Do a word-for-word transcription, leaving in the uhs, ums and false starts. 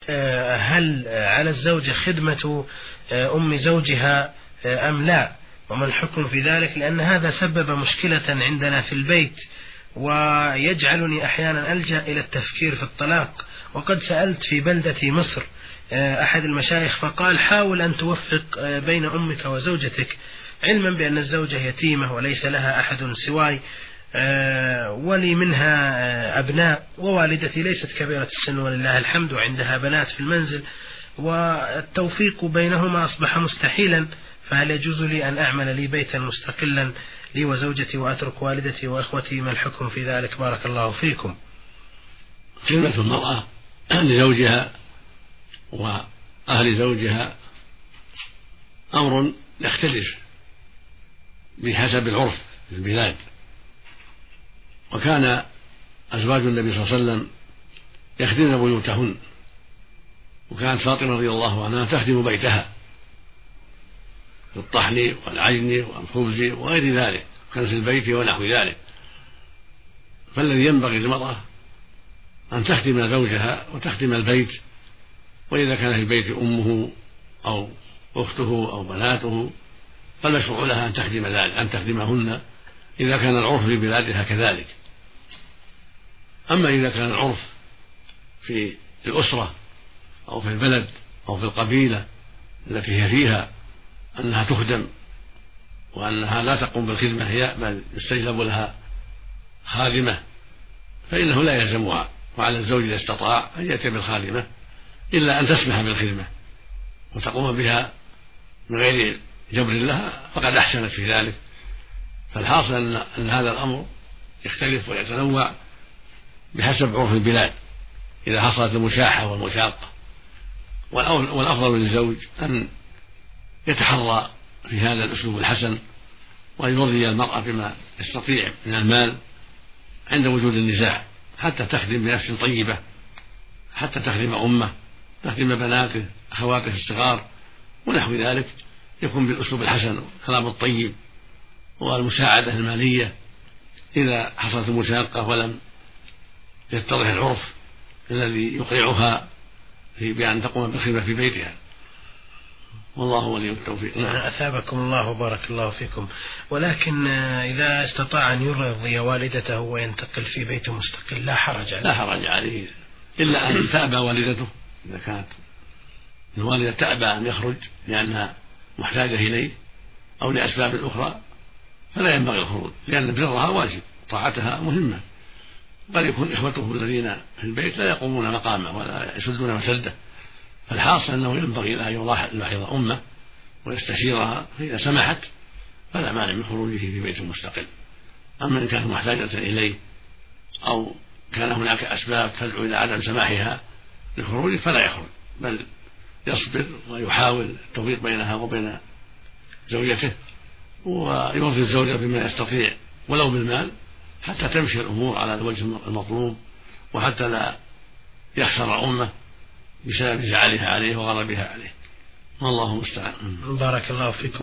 هل على الزوجة خدمة أم زوجها أم لا، وما الحكم في ذلك؟ لأن هذا سبب مشكلة عندنا في البيت ويجعلني أحيانا ألجأ إلى التفكير في الطلاق. وقد سألت في بلدة مصر أحد المشايخ فقال حاول أن توفق بين أمك وزوجتك، علما بأن الزوجة يتيمة وليس لها أحد سواي، ولي منها أبناء، ووالدتي ليست كبيرة السن ولله الحمد وعندها بنات في المنزل، والتوفيق بينهما أصبح مستحيلا، فهل يجوز لي أن أعمل لي بيتا مستقلا لي وزوجتي وأترك والدتي وأخوتي؟ ما الحكم في ذلك؟ بارك الله فيكم. خدمة المرأة لزوجها وأهل زوجها أمر يختلف بحسب العرف في البلاد، وكان أزواج النبي صلى الله عليه وسلم يخدمن بيوتهن، وكانت فاطمة رضي الله عنها تخدم بيتها في الطحن والعجن والخبز وغير ذلك، كان في البيت ونحو ذلك. فالذي ينبغي للمرأة أن تخدم زوجها وتخدم البيت، وإذا كان في البيت أمه أو أخته أو بناته فالمشروع لها أن تخدم ذلك، أن تخدمهن إذا كان العرف في بلادها كذلك. أما إذا كان العرف في الأسرة أو في البلد أو في القبيلة التي هي فيها أنها تخدم وأنها لا تقوم بالخدمة هي بل يستجلب لها خادمة، فإنه لا يلزمها، وعلى الزوج إذا استطاع أن يأتي بالخادمة إلا أن تسمح بالخدمة وتقوم بها من غير جبر لها فقد أحسنت في ذلك. فالحاصل أن هذا الأمر يختلف ويتنوع بحسب عرف البلاد إذا حصلت المشاحة والمشاقة، والأفضل للزوج أن يتحرى في هذا الأسلوب الحسن وأن يرضي المرأة بما يستطيع من المال عند وجود النزاع، حتى تخدم بنفس طيبة، حتى تخدم أمه، تخدم بناته أخواته الصغار ونحو ذلك، يكون بالأسلوب الحسن والكلام الطيب والمساعدة المالية إذا حصلت المشاقة ولم يتضح العرف الذي يقرعها بأن تقوم بالخدمة في بيتها، والله ولي التوفيق. أثابكم الله وبارك الله فيكم. ولكن إذا استطاع أن يرضي والدته وينتقل في بيت مستقل لا حرج عليه؟ لا حرج عليه، إلا أن تأبى والدته، إذا كانت الوالدة تأبى أن يخرج لأنها محتاجة إليه أو لأسباب أخرى فلا ينبغي الخروج، لأن برها واجب، طاعتها مهمة. قد يكون إخوته الذين في البيت لا يقومون مقامه ولا يسدون مسده، فالحاصل أنه ينبغي له أن يلاحظ أمه ويستشيرها، فإذا سمحت فلا مانع من خروجه في بيت مستقل. أما إن كانت محتاجة إليه أو كان هناك أسباب تدعو إلى عدم سماحها للخروج فلا يخرج، بل يصبر ويحاول التوفيق بينها وبين زوجته، ويوفي الزوجة بما يستطيع ولو بالمال حتى تمشي الأمور على الوجه المطلوب، وحتى لا يخسر أمه بسبب زعلها عليه وغضبها عليه. والله المستعان. بارك الله فيكم.